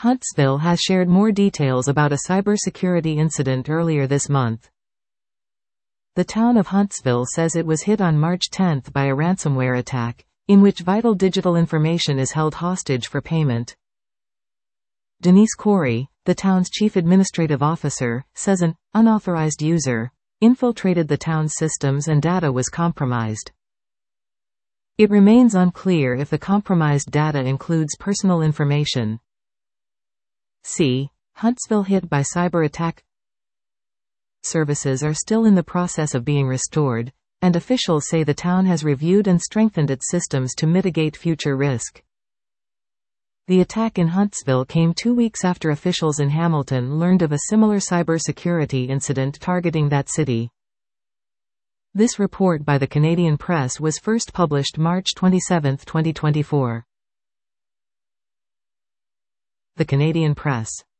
Huntsville has shared more details about a cybersecurity incident earlier this month. The town of Huntsville says it was hit on March 10 by a ransomware attack, in which vital digital information is held hostage for payment. Denise Corey, the town's chief administrative officer, says an unauthorized user infiltrated the town's systems and data was compromised. It remains unclear if the compromised data includes personal information. See Huntsville hit by cyber attack. Services are still in the process of being restored, and officials say the town has reviewed and strengthened its systems to mitigate future risk. The attack in Huntsville came 2 weeks after officials in Hamilton learned of a similar cybersecurity incident targeting that city. This report by the Canadian Press was first published March 27, 2024. The Canadian Press.